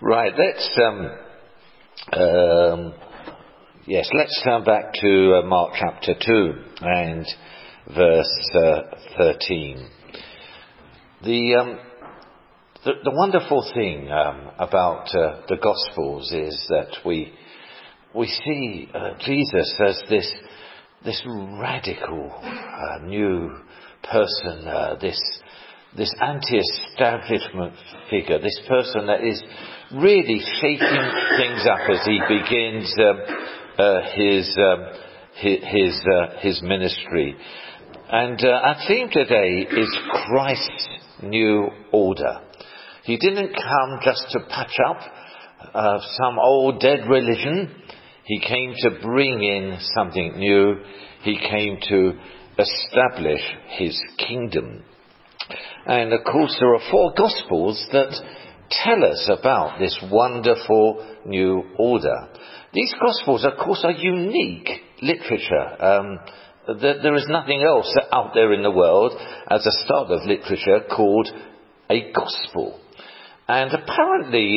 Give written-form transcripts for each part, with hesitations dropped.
Right, let's turn back to Mark chapter 2 and verse 13. The wonderful thing about the Gospels is that we see Jesus as this radical new person, this anti-establishment figure, this person that is really shaking things up as he begins his ministry. And our theme today is Christ's new order. He didn't come just to patch up some old dead religion. He came to bring in something new. He came to establish his kingdom. And of course there are 4 Gospels that tell us about this wonderful new order. These Gospels, of course, are unique literature. There is nothing else out there in the world as a start of literature called a Gospel. And apparently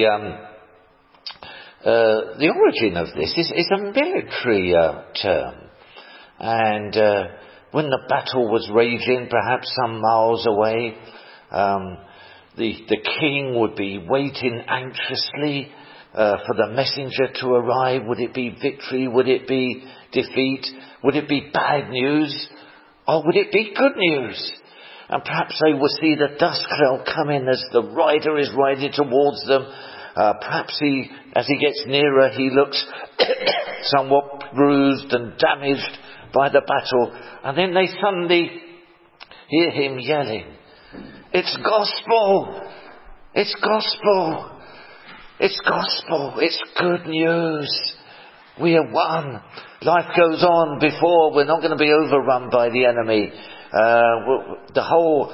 the origin of this is a military term. And when the battle was raging, perhaps some miles away, the king would be waiting anxiously for the messenger to arrive. Would it be victory? Would it be defeat? Would it be bad news? Or would it be good news? And perhaps they would see the dust cloud coming as the rider is riding towards them. Perhaps as he gets nearer, he looks somewhat bruised and damaged by the battle. And then they suddenly hear him yelling, "It's gospel! It's gospel! It's gospel! It's good news! We have won! Life goes on before. We're not going to be overrun by the enemy. The whole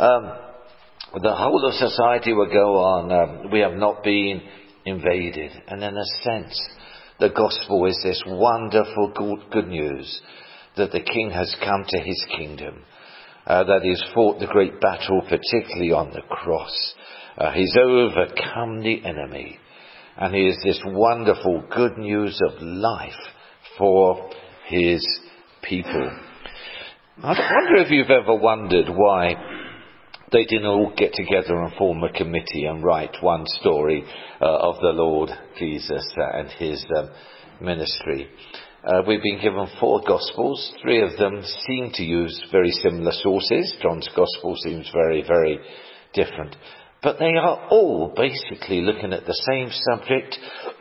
of society will go on. We have not been invaded." And in a sense, the gospel is this wonderful good news that the king has come to his kingdom, that he's fought the great battle, particularly on the cross. He's overcome the enemy, and he is this wonderful good news of life for his people. I wonder if you've ever wondered why they didn't all get together and form a committee and write one story of the Lord Jesus and his ministry. We've been given 4 Gospels. 3 of them seem to use very similar sources. John's Gospel seems very, very different. But they are all basically looking at the same subject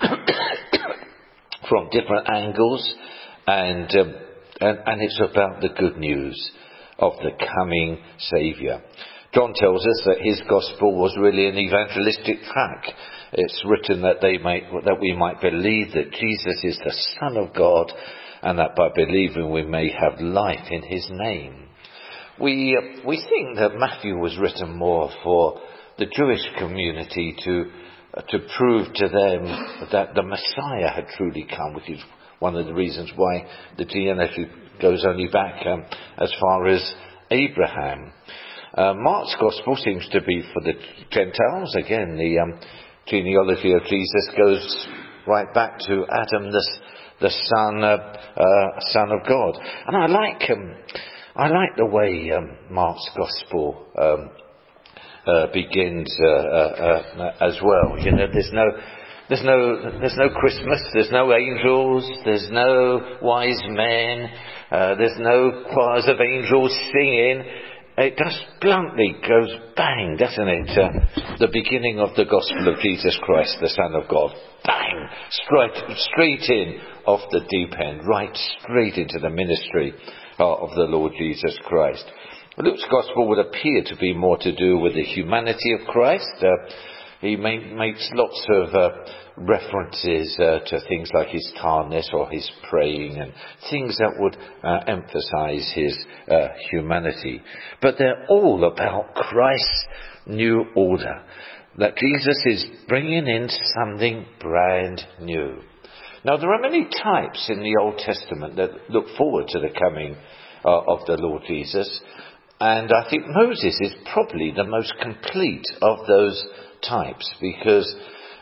from different angles. And it's about the good news of the coming Saviour. John tells us that his Gospel was really an evangelistic tract. It's written that we might believe that Jesus is the Son of God, and that by believing we may have life in his name. We think that Matthew was written more for the Jewish community to prove to them that the Messiah had truly come, which is one of the reasons why the genealogy goes only back as far as Abraham. Mark's Gospel seems to be for the Gentiles. Again, the genealogy of Jesus goes right back to Adam, the son of God. And I like the way Mark's Gospel begins as well. You know, there's no Christmas, there's no angels, there's no wise men, there's no choirs of angels singing. It just bluntly goes bang, doesn't it? The beginning of the gospel of Jesus Christ, the Son of God. Bang! Straight in off the deep end, right straight into the ministry of the Lord Jesus Christ. Luke's gospel would appear to be more to do with the humanity of Christ. He makes lots of references to things like his tiredness or his praying and things that would emphasize his humanity. But they're all about Christ's new order, that Jesus is bringing in something brand new. Now, there are many types in the Old Testament that look forward to the coming of the Lord Jesus. And I think Moses is probably the most complete of those types, because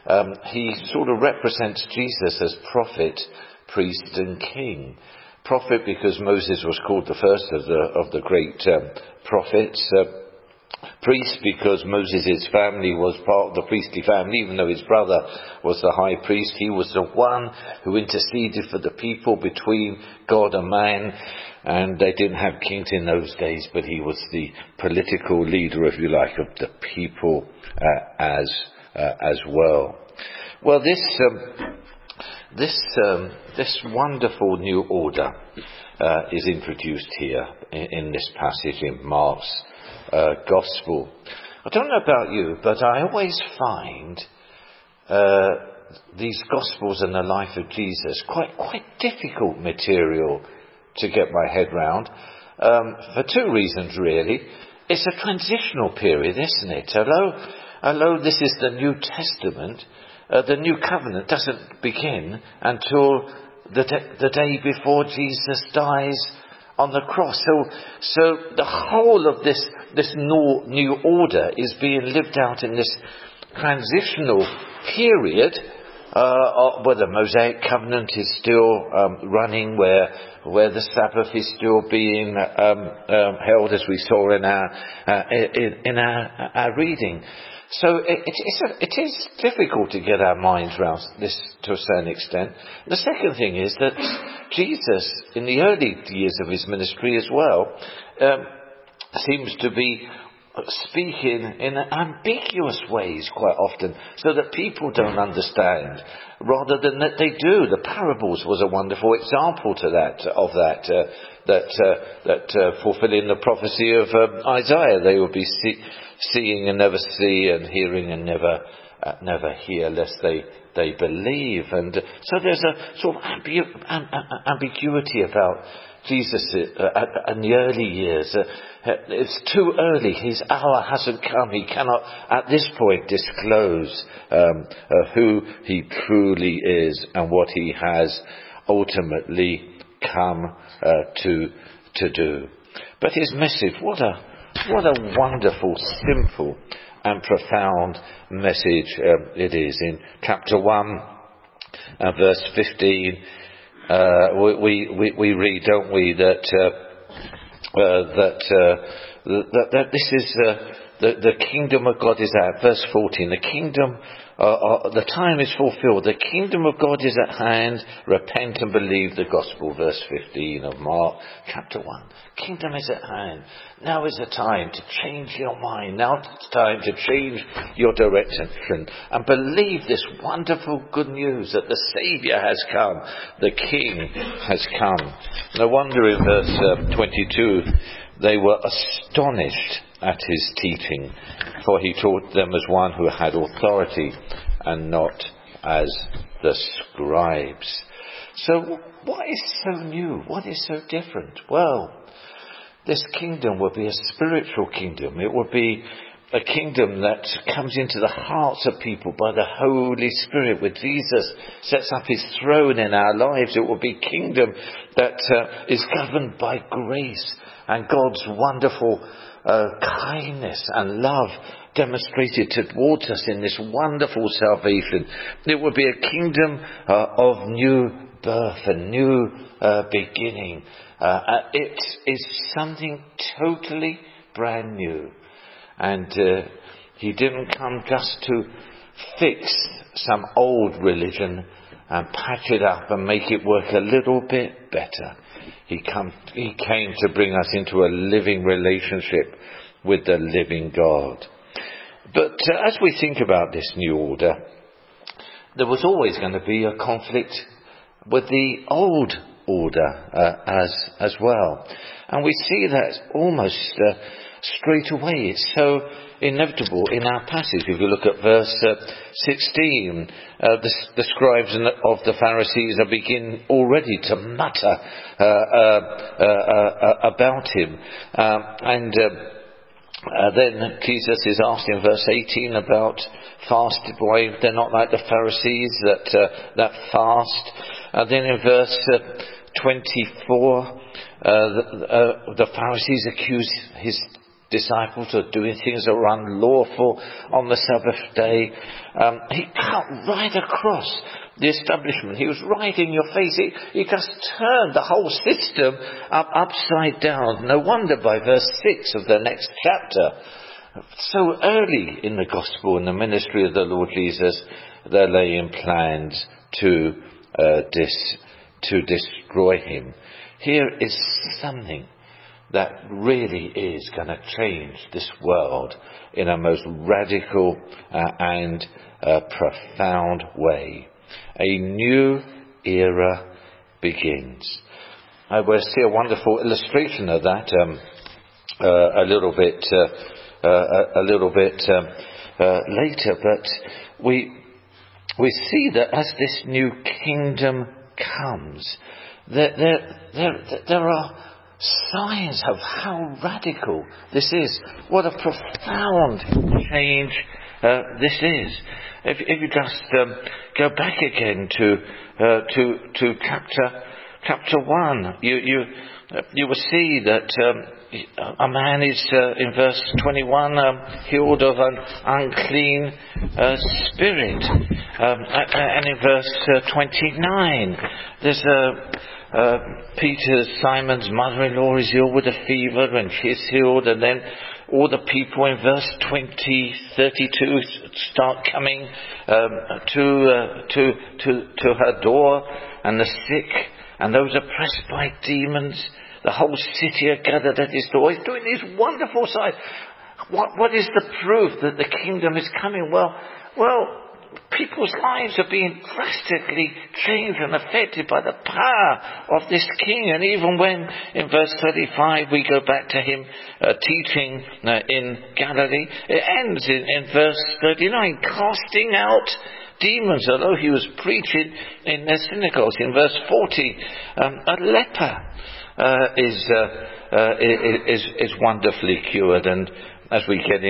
he sort of represents Jesus as prophet, priest and king. Prophet because Moses was called the first of the great prophets. Priest because Moses' family was part of the priestly family, even though his brother was the high priest. He was the one who interceded for the people between God and man. And they didn't have kings in those days, but he was the political leader, if you like, of the people as well. Well, this wonderful new order is introduced here in this passage in Mark's Gospel. I don't know about you, but I always find these Gospels and the life of Jesus quite difficult material to get my head round, for two reasons really. It's a transitional period, isn't it? Although this is the New Testament, the New Covenant doesn't begin until the day before Jesus dies on the cross. So the whole of this new order is being lived out in this transitional period, where the Mosaic covenant is still running, where the Sabbath is still being held, as we saw in our reading. So it is difficult to get our minds around this to a certain extent. The second thing is that Jesus, in the early years of his ministry as well, seems to be speaking in ambiguous ways quite often, so that people don't understand, rather than that they do. The parables was a wonderful example that fulfilling the prophecy of Isaiah. They would be seeing and never see, and hearing and never hear, lest they believe. And so there's a sort of ambiguity about Jesus in the early years. It's too early. His hour hasn't come. He cannot at this point disclose who he truly is and what he has ultimately come to do. But his message, what a wonderful, simple and profound message it is. In chapter 1 verse 15, we read, don't we, that this is the kingdom of God is at. Verse 14, the kingdom, the time is fulfilled. The kingdom of God is at hand. Repent and believe the gospel. Verse 15 of Mark chapter 1. Kingdom is at hand. Now is the time to change your mind. Now it's time to change your direction and believe this wonderful good news that the Saviour has come. The King has come. No wonder in verse 22 they were astonished at his teaching, for he taught them as one who had authority and not as the scribes. So what is so new? What is so different? Well, this kingdom will be a spiritual kingdom. It will be a kingdom that comes into the hearts of people by the Holy Spirit, where Jesus sets up his throne in our lives. It will be a kingdom that is governed by grace and God's wonderful kindness and love demonstrated towards us in this wonderful salvation. It will be a kingdom of new birth and new beginning. It is something totally brand new. And he didn't come just to fix some old religion and patch it up and make it work a little bit better. He came to bring us into a living relationship with the living God. But as we think about this new order, there was always going to be a conflict with the old order as well. And we see that almost straight away. It's so inevitable in our passage. If you look at verse 16, the scribes of the Pharisees are beginning already to mutter about him. Then Jesus is asked in verse 18 about fasting. Why they're not like the Pharisees that fast. Then in verse 24, the Pharisees accuse his disciples are doing things that are unlawful on the Sabbath day. He cut right across the establishment. He was right in your face. He just turned the whole system upside down. No wonder by verse 6 of the next chapter, so early in the gospel and the ministry of the Lord Jesus, they're laying plans to destroy him. Here is something that really is going to change this world in a most radical and profound way. A new era begins. I will see a wonderful illustration of that a little bit later, but we see that as this new kingdom comes, there are signs of how radical this is. What a profound change this is. If you just go back again to chapter 1, you will see that a man is in verse 21 healed of an unclean spirit, and in verse 29 there's Peter, Simon's mother-in-law, is ill with a fever, and she's healed, and then all the people in verse 32 start coming to her door, and the sick and those oppressed by demons. The whole city are gathered at his door. He's doing these wonderful signs. What is the proof that the kingdom is coming? Well, people's lives are being drastically changed and affected by the power of this king. And even when in verse 35 we go back to him teaching in Galilee, it ends in verse 39, casting out demons, although he was preaching in their synagogues. In verse 40, a leper is wonderfully cured. And as we get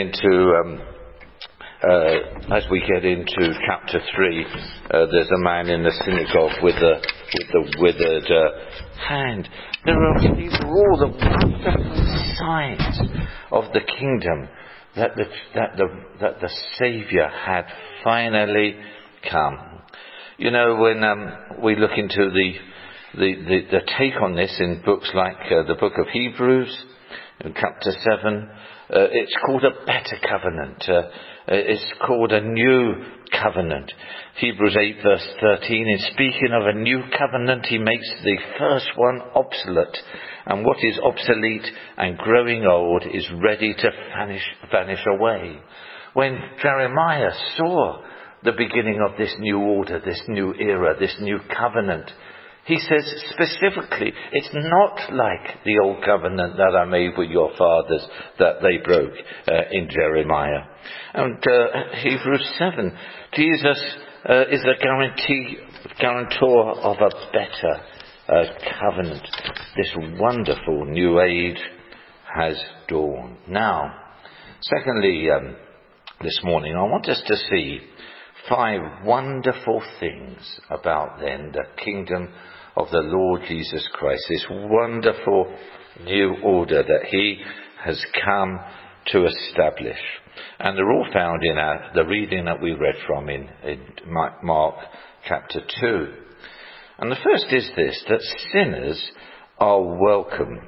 into chapter 3, there's a man in the synagogue with the withered hand. These are all the wonderful signs of the kingdom that the Saviour had finally come. You know, when we look into the take on this in books like the book of Hebrews, in chapter 7, it's called a better covenant. It's called a new covenant. Hebrews 8 verse 13, in speaking of a new covenant, he makes the first one obsolete. And what is obsolete and growing old is ready to vanish away. When Jeremiah saw the beginning of this new order, this new era, this new covenant, he says specifically, it's not like the old covenant that I made with your fathers that they broke in Jeremiah. And Hebrews 7, Jesus is the guarantor of a better covenant. This wonderful new age has dawned. Now, secondly, this morning, I want us to see 5 wonderful things about then the kingdom of the Lord Jesus Christ, this wonderful new order that he has come to establish. And they're all found in the reading that we read from in Mark chapter 2. And the first is this, that sinners are welcome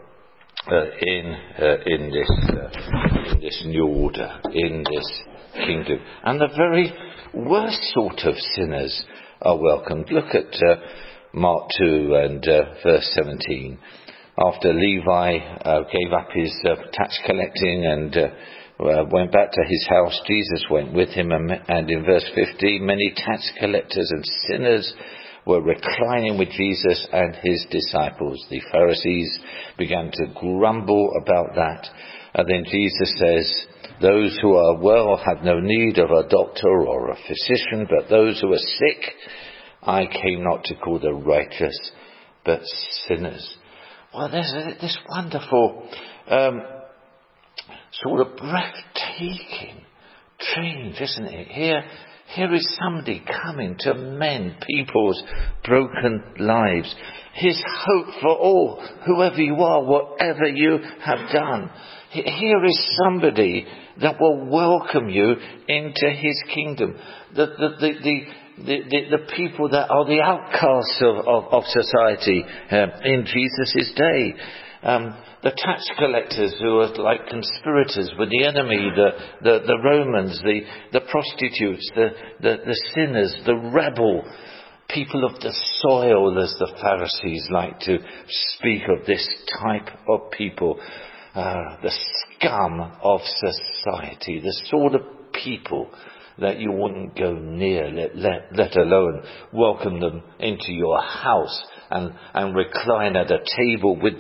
in this new order, in this kingdom. And the very worst sort of sinners are welcomed. Look at Mark 2 and verse 17. After Levi gave up his tax collecting and went back to his house, Jesus went with him, and in verse 15, many tax collectors and sinners were reclining with Jesus and his disciples. The Pharisees began to grumble about that. And then Jesus says, those who are well have no need of a doctor or a physician, but those who are sick, I came not to call the righteous, but sinners. Well, there's this wonderful sort of breathtaking change, isn't it? Here is somebody coming to mend people's broken lives. His hope for all, whoever you are, whatever you have done. Here is somebody that will welcome you into his kingdom. The people that are the outcasts of society in Jesus' day. The tax collectors who are like conspirators with the enemy, the Romans, the prostitutes, the sinners, the rebel, people of the soil, as the Pharisees like to speak of this type of people, the scum of society, the sort of people that you wouldn't go near, let alone welcome them into your house and recline at a table with